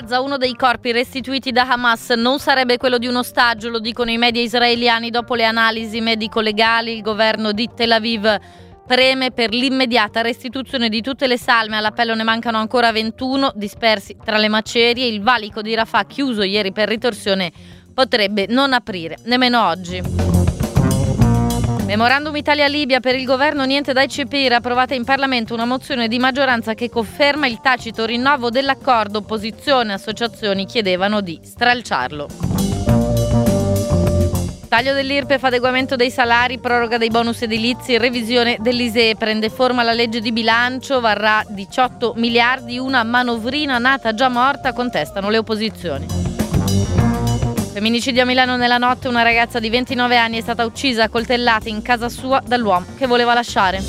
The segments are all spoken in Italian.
Gaza uno dei corpi restituiti da Hamas non sarebbe quello di un ostaggio, lo dicono i media israeliani dopo le analisi medico-legali. Il governo di Tel Aviv preme per l'immediata restituzione di tutte le salme. All'appello ne mancano ancora 21 dispersi tra le macerie. Il valico di Rafah, chiuso ieri per ritorsione, potrebbe non aprire nemmeno oggi. Memorandum Italia-Libia per il governo, niente da eccepire. Approvata in Parlamento una mozione di maggioranza che conferma il tacito rinnovo dell'accordo. Opposizione e associazioni chiedevano di stralciarlo. Taglio dell'IRPEF, adeguamento dei salari, proroga dei bonus edilizi, revisione dell'ISEE. Prende forma la legge di bilancio, varrà 18 miliardi, una manovrina nata già morta, contestano le opposizioni. Femminicidio a Milano nella notte, una ragazza di 29 anni è stata uccisa a coltellate in casa sua dall'uomo che voleva lasciare.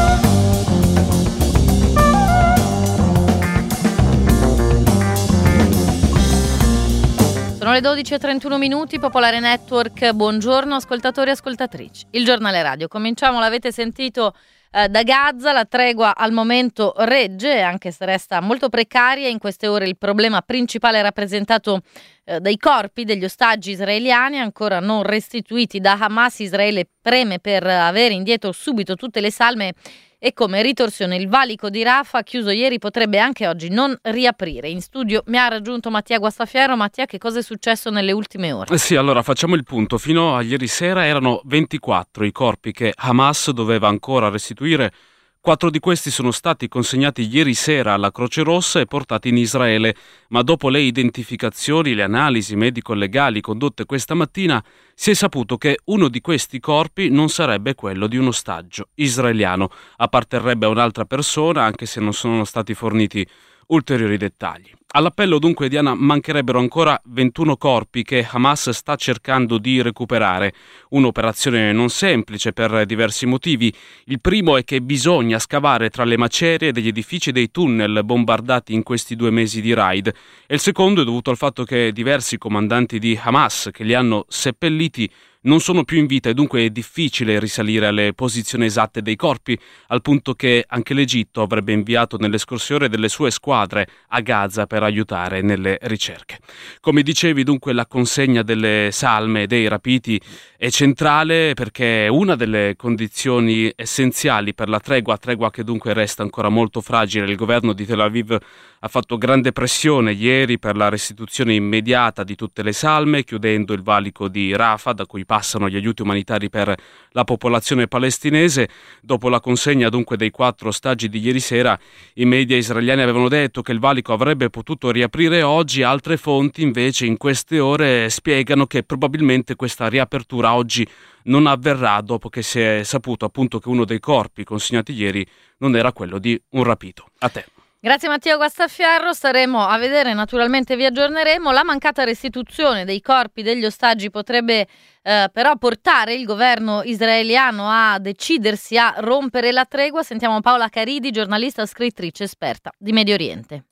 Sono le 12:31, Popolare Network, buongiorno ascoltatori e ascoltatrici. Il giornale radio, cominciamo, l'avete sentito, da Gaza. La tregua al momento regge, anche se resta molto precaria. In queste ore il problema principale è rappresentato dai corpi degli ostaggi israeliani ancora non restituiti da Hamas. Israele preme per avere indietro subito tutte le salme e come ritorsione il valico di Rafah, chiuso ieri, potrebbe anche oggi non riaprire. In studio mi ha raggiunto Mattia Guastafiero. Mattia, che cosa è successo nelle ultime ore? Sì, allora facciamo il punto. Fino a ieri sera erano 24 i corpi che Hamas doveva ancora restituire. 4 di questi sono stati consegnati ieri sera alla Croce Rossa e portati in Israele, ma dopo le identificazioni, le analisi medico-legali condotte questa mattina, si è saputo che uno di questi corpi non sarebbe quello di un ostaggio israeliano, apparterrebbe a un'altra persona, anche se non sono stati forniti ulteriori dettagli. All'appello dunque, Diana, mancherebbero ancora 21 corpi che Hamas sta cercando di recuperare. Un'operazione non semplice per diversi motivi. Il primo è che bisogna scavare tra le macerie degli edifici e dei tunnel bombardati in questi 2 mesi di raid. E il secondo è dovuto al fatto che diversi comandanti di Hamas che li hanno seppelliti non sono più in vita e dunque è difficile risalire alle posizioni esatte dei corpi, al punto che anche l'Egitto avrebbe inviato nelle scorse ore delle sue squadre a Gaza per aiutare nelle ricerche. Come dicevi, dunque, la consegna delle salme dei rapiti è centrale perché è una delle condizioni essenziali per la tregua che dunque resta ancora molto fragile. Il governo di Tel Aviv ha fatto grande pressione ieri per la restituzione immediata di tutte le salme, chiudendo il valico di Rafah, da cui passano gli aiuti umanitari per la popolazione palestinese. Dopo la consegna dunque dei 4 ostaggi di ieri sera, i media israeliani avevano detto che il valico avrebbe potuto riaprire oggi. Altre fonti invece in queste ore spiegano che probabilmente questa riapertura oggi non avverrà, dopo che si è saputo appunto che uno dei corpi consegnati ieri non era quello di un rapito. A te. Grazie Mattia Guastafiero, staremo a vedere, naturalmente vi aggiorneremo. La mancata restituzione dei corpi degli ostaggi potrebbe però portare il governo israeliano a decidersi a rompere la tregua. Sentiamo Paola Caridi, giornalista, scrittrice esperta di Medio Oriente.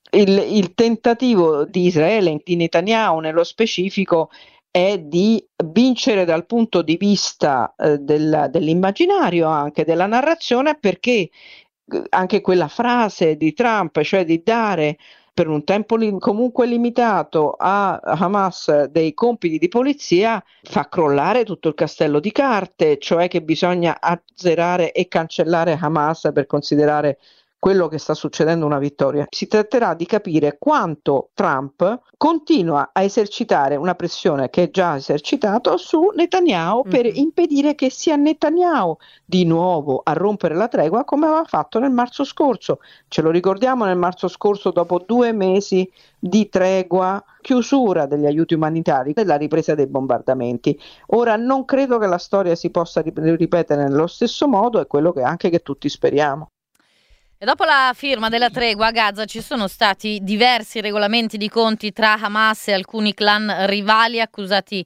Il tentativo di Israele, di Netanyahu nello specifico, è di vincere dal punto di vista dell'immaginario, anche della narrazione, perché anche quella frase di Trump, cioè di dare per un tempo comunque limitato a Hamas dei compiti di polizia, fa crollare tutto il castello di carte, cioè che bisogna azzerare e cancellare Hamas per considerare quello che sta succedendo una vittoria. Si tratterà di capire quanto Trump continua a esercitare una pressione che è già esercitato su Netanyahu per impedire che sia Netanyahu di nuovo a rompere la tregua come aveva fatto nel marzo scorso. Ce lo ricordiamo, nel marzo scorso, dopo 2 mesi di tregua, chiusura degli aiuti umanitari e la ripresa dei bombardamenti. Ora non credo che la storia si possa ripetere nello stesso modo, è quello che tutti speriamo. E dopo la firma della tregua a Gaza ci sono stati diversi regolamenti di conti tra Hamas e alcuni clan rivali accusati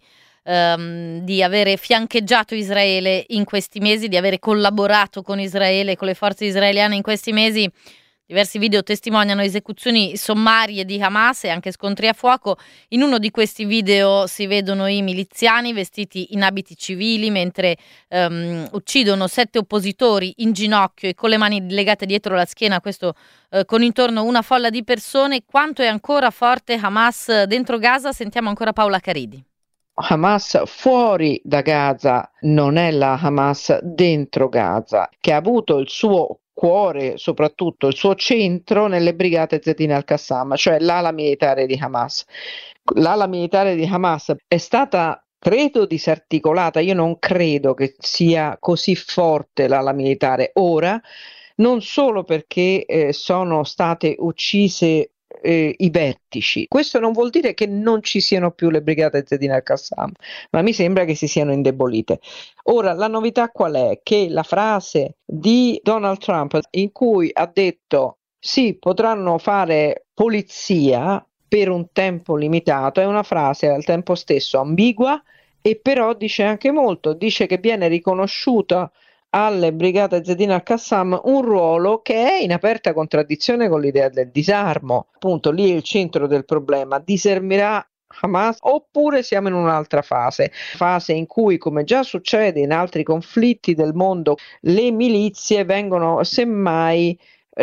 di avere fiancheggiato Israele in questi mesi, di avere collaborato con Israele e con le forze israeliane in questi mesi. Diversi video testimoniano esecuzioni sommarie di Hamas e anche scontri a fuoco. In uno di questi video si vedono i miliziani vestiti in abiti civili mentre uccidono 7 oppositori in ginocchio e con le mani legate dietro la schiena, questo con intorno una folla di persone. Quanto è ancora forte Hamas dentro Gaza? Sentiamo ancora Paola Caridi. Hamas fuori da Gaza non è la Hamas dentro Gaza, che ha avuto il suo cuore, soprattutto il suo centro nelle brigate Zedin al-Qassam, cioè l'ala militare di Hamas. L'ala militare di Hamas è stata, credo, disarticolata. Io non credo che sia così forte l'ala militare ora, non solo perché sono state uccise i vertici. Questo non vuol dire che non ci siano più le brigate Zedin al-Qassam, ma mi sembra che si siano indebolite. Ora, la novità qual è? Che la frase di Donald Trump in cui ha detto sì, potranno fare polizia per un tempo limitato, è una frase al tempo stesso ambigua e però dice anche molto, dice che viene riconosciuta alle brigate Zedin al-Qassam un ruolo che è in aperta contraddizione con l'idea del disarmo. Appunto, lì è il centro del problema. Disarmerà Hamas oppure siamo in un'altra fase in cui, come già succede in altri conflitti del mondo, le milizie vengono semmai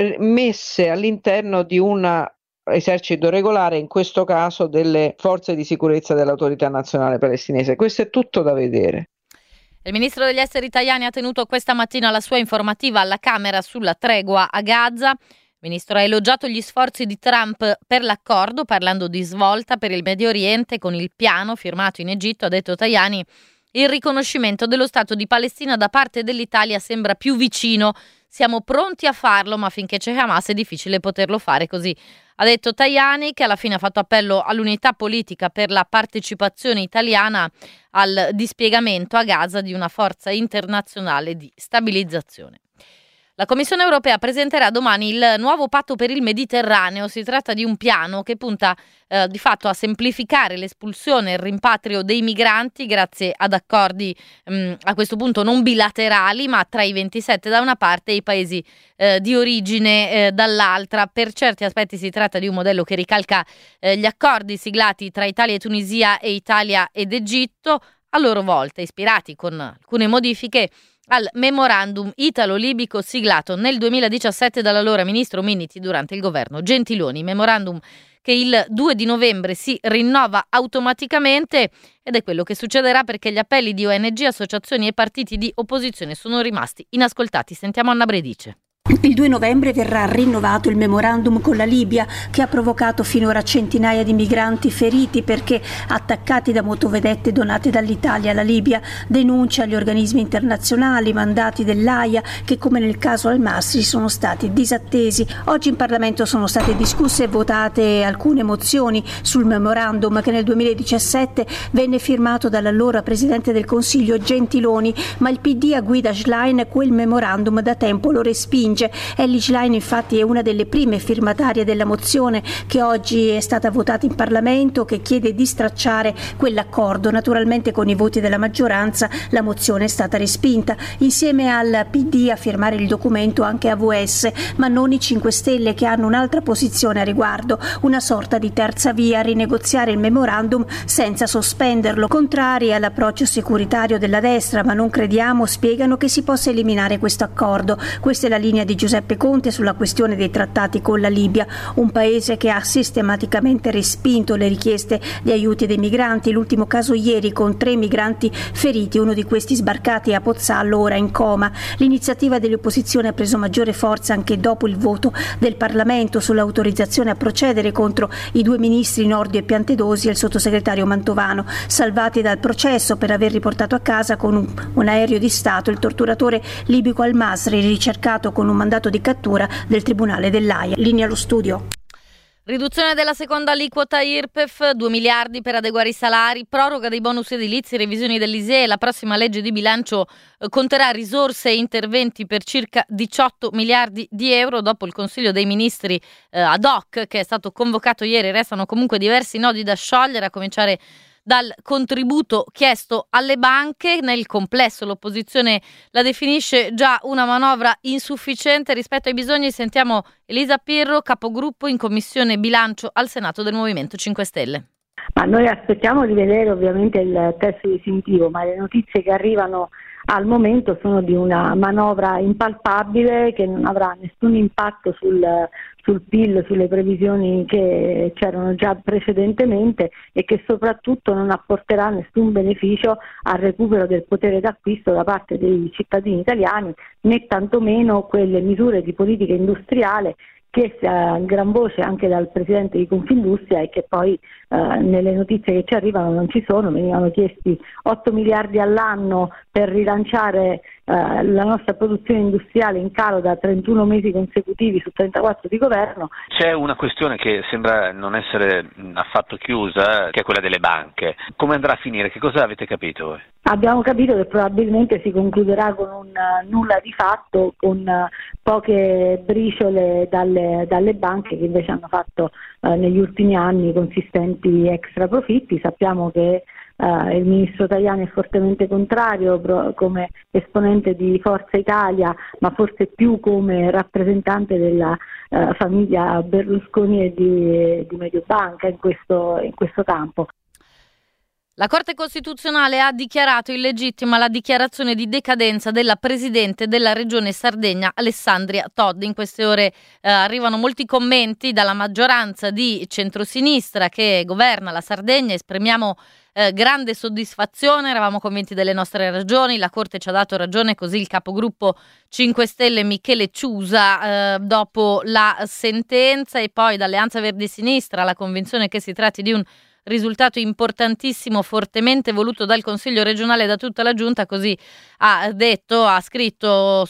messe all'interno di un esercito regolare, in questo caso delle forze di sicurezza dell'Autorità Nazionale Palestinese. Questo è tutto da vedere. Il ministro degli esteri italiani ha tenuto questa mattina la sua informativa alla Camera sulla tregua a Gaza. Il ministro ha elogiato gli sforzi di Trump per l'accordo, parlando di svolta per il Medio Oriente con il piano firmato in Egitto. Ha detto Tajani: il riconoscimento dello Stato di Palestina da parte dell'Italia sembra più vicino. Siamo pronti a farlo, ma finché c'è Hamas è difficile poterlo fare così. Ha detto Tajani, che alla fine ha fatto appello all'unità politica per la partecipazione italiana al dispiegamento a Gaza di una forza internazionale di stabilizzazione. La Commissione europea presenterà domani il nuovo patto per il Mediterraneo. Si tratta di un piano che punta di fatto a semplificare l'espulsione e il rimpatrio dei migranti grazie ad accordi a questo punto non bilaterali, ma tra i 27 da una parte e i paesi di origine dall'altra. Per certi aspetti si tratta di un modello che ricalca gli accordi siglati tra Italia e Tunisia e Italia ed Egitto, a loro volta ispirati con alcune modifiche al memorandum italo-libico siglato nel 2017 dall'allora ministro Minniti durante il governo Gentiloni. Memorandum che il 2 di novembre si rinnova automaticamente, ed è quello che succederà perché gli appelli di ONG, associazioni e partiti di opposizione sono rimasti inascoltati. Sentiamo Anna Bredice. Il 2 novembre verrà rinnovato il memorandum con la Libia, che ha provocato finora centinaia di migranti feriti perché attaccati da motovedette donate dall'Italia alla Libia. Denuncia gli organismi internazionali, mandati dell'AIA, che come nel caso Al-Masri sono stati disattesi. Oggi in Parlamento sono state discusse e votate alcune mozioni sul memorandum che nel 2017 venne firmato dall'allora Presidente del Consiglio Gentiloni, ma il PD a guida Schlein quel memorandum da tempo lo respinge. Elly Schlein infatti è una delle prime firmatarie della mozione che oggi è stata votata in Parlamento, che chiede di stracciare quell'accordo. Naturalmente con i voti della maggioranza la mozione è stata respinta. Insieme al PD a firmare il documento anche AVS, ma non i 5 Stelle, che hanno un'altra posizione a riguardo, una sorta di terza via, rinegoziare il memorandum senza sospenderlo. Contrari all'approccio securitario della destra, ma non crediamo, spiegano, che si possa eliminare questo accordo. Questa è la linea di Giuseppe Conte sulla questione dei trattati con la Libia, un paese che ha sistematicamente respinto le richieste di aiuti dei migranti. L'ultimo caso ieri con 3 migranti feriti, uno di questi sbarcati a Pozzallo, ora in coma. L'iniziativa dell'opposizione ha preso maggiore forza anche dopo il voto del Parlamento sull'autorizzazione a procedere contro i 2 ministri Nordio e Piantedosi e il sottosegretario Mantovano, salvati dal processo per aver riportato a casa con un aereo di Stato il torturatore libico Al-Masri, ricercato con un mandato di cattura del Tribunale dell'Aia. Linea allo studio. Riduzione della seconda aliquota IRPEF, 2 miliardi per adeguare i salari, proroga dei bonus edilizi, revisioni dell'ISEE. La prossima legge di bilancio conterrà risorse e interventi per circa 18 miliardi di euro. Dopo il Consiglio dei Ministri ad hoc che è stato convocato ieri, restano comunque diversi nodi da sciogliere, a cominciare dal contributo chiesto alle banche. Nel complesso l'opposizione la definisce già una manovra insufficiente rispetto ai bisogni. Sentiamo Elisa Pirro, capogruppo in Commissione Bilancio al Senato del Movimento 5 Stelle. Ma noi aspettiamo di vedere ovviamente il testo definitivo, ma le notizie che arrivano al momento sono di una manovra impalpabile che non avrà nessun impatto sul PIL, sulle previsioni che c'erano già precedentemente e che soprattutto non apporterà nessun beneficio al recupero del potere d'acquisto da parte dei cittadini italiani, né tantomeno quelle misure di politica industriale chieste a gran voce anche dal presidente di Confindustria e che poi nelle notizie che ci arrivano non ci sono. Venivano chiesti 8 miliardi all'anno per rilanciare la nostra produzione industriale in calo da 31 mesi consecutivi su 34 di governo. C'è una questione che sembra non essere affatto chiusa, che è quella delle banche. Come andrà a finire? Che cosa avete capito voi? Abbiamo capito che probabilmente si concluderà con un nulla di fatto, con poche briciole dalle banche che invece hanno fatto negli ultimi anni consistenti extra profitti. Sappiamo che il ministro Tajani è fortemente contrario come esponente di Forza Italia, ma forse più come rappresentante della famiglia Berlusconi e di Mediobanca in questo campo. La Corte Costituzionale ha dichiarato illegittima la dichiarazione di decadenza della Presidente della Regione Sardegna, Alessandria Todde. In queste ore arrivano molti commenti dalla maggioranza di centrosinistra che governa la Sardegna. Esprimiamo grande soddisfazione, eravamo convinti delle nostre ragioni, la Corte ci ha dato ragione, così il capogruppo 5 Stelle Michele Ciusa dopo la sentenza, e poi da Alleanza Verdi Sinistra la convinzione che si tratti di un risultato importantissimo, fortemente voluto dal Consiglio regionale e da tutta la Giunta. Così ha scritto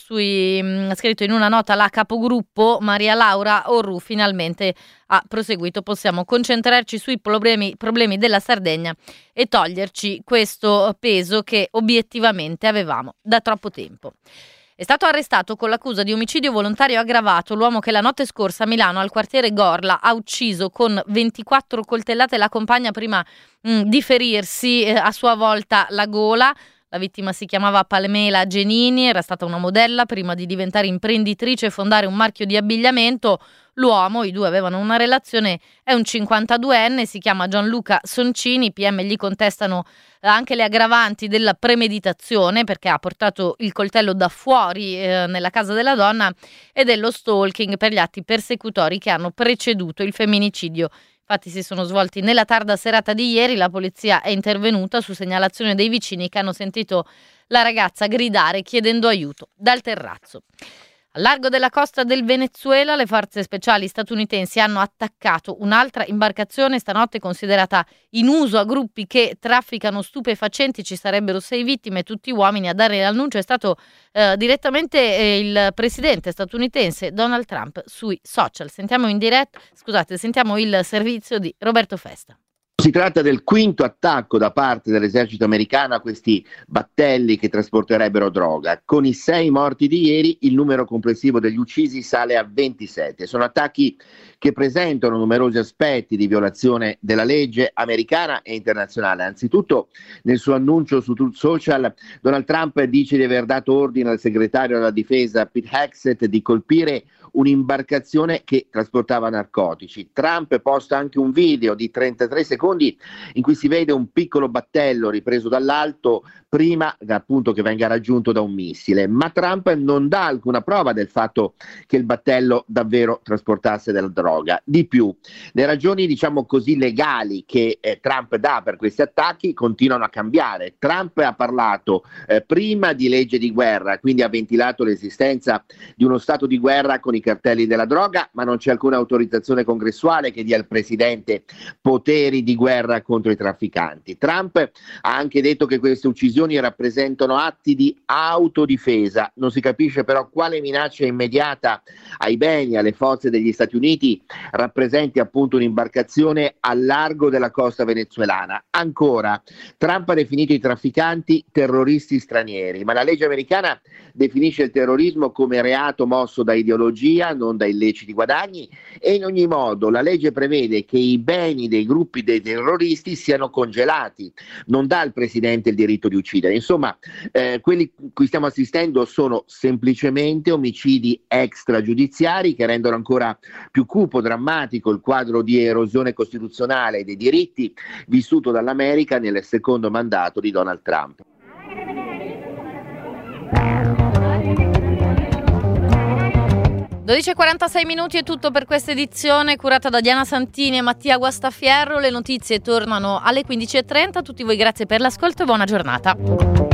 in una nota la capogruppo Maria Laura Orru. Finalmente ha proseguito: possiamo concentrarci sui problemi della Sardegna e toglierci questo peso che obiettivamente avevamo da troppo tempo. È stato arrestato con l'accusa di omicidio volontario aggravato l'uomo che la notte scorsa a Milano, al quartiere Gorla, ha ucciso con 24 coltellate la compagna prima di ferirsi a sua volta la gola. La vittima si chiamava Palmela Genini, era stata una modella prima di diventare imprenditrice e fondare un marchio di abbigliamento. L'uomo, i due avevano una relazione, è un 52enne, si chiama Gianluca Soncini. I PM gli contestano anche le aggravanti della premeditazione, perché ha portato il coltello da fuori nella casa della donna, e dello stalking per gli atti persecutori che hanno preceduto il femminicidio. Infatti si sono svolti nella tarda serata di ieri. La polizia è intervenuta su segnalazione dei vicini che hanno sentito la ragazza gridare chiedendo aiuto dal terrazzo. Al largo della costa del Venezuela le forze speciali statunitensi hanno attaccato un'altra imbarcazione stanotte considerata in uso a gruppi che trafficano stupefacenti. Ci sarebbero 6 vittime, tutti uomini. A dare l'annuncio è stato direttamente il presidente statunitense Donald Trump sui social. Sentiamo il servizio di Roberto Festa. Si tratta del quinto attacco da parte dell'esercito americano a questi battelli che trasporterebbero droga. Con i 6 morti di ieri, il numero complessivo degli uccisi sale a 27. Sono attacchi che presentano numerosi aspetti di violazione della legge americana e internazionale. Anzitutto, nel suo annuncio su Truth Social, Donald Trump dice di aver dato ordine al segretario della difesa Pete Hegseth di colpire un'imbarcazione che trasportava narcotici. Trump posta anche un video di 33 secondi in cui si vede un piccolo battello ripreso dall'alto prima appunto che venga raggiunto da un missile, ma Trump non dà alcuna prova del fatto che il battello davvero trasportasse della droga. Di più, le ragioni diciamo così legali che Trump dà per questi attacchi continuano a cambiare. Trump ha parlato prima di legge di guerra, quindi ha ventilato l'esistenza di uno stato di guerra con i cartelli della droga, ma non c'è alcuna autorizzazione congressuale che dia al presidente poteri di guerra contro i trafficanti. Trump ha anche detto che queste uccisioni rappresentano atti di autodifesa. Non si capisce però quale minaccia immediata ai beni, alle forze degli Stati Uniti rappresenti appunto un'imbarcazione al largo della costa venezuelana. Ancora, Trump ha definito i trafficanti terroristi stranieri, ma la legge americana definisce il terrorismo come reato mosso da ideologie magia, non da illeciti guadagni, e in ogni modo la legge prevede che i beni dei gruppi dei terroristi siano congelati, non dà al presidente il diritto di uccidere. Insomma, quelli cui stiamo assistendo sono semplicemente omicidi extragiudiziari che rendono ancora più cupo, drammatico il quadro di erosione costituzionale dei diritti vissuto dall'America nel secondo mandato di Donald Trump. 12:46 è tutto per questa edizione curata da Diana Santini e Mattia Guastafierro. Le notizie tornano alle 15:30. A tutti voi grazie per l'ascolto e buona giornata.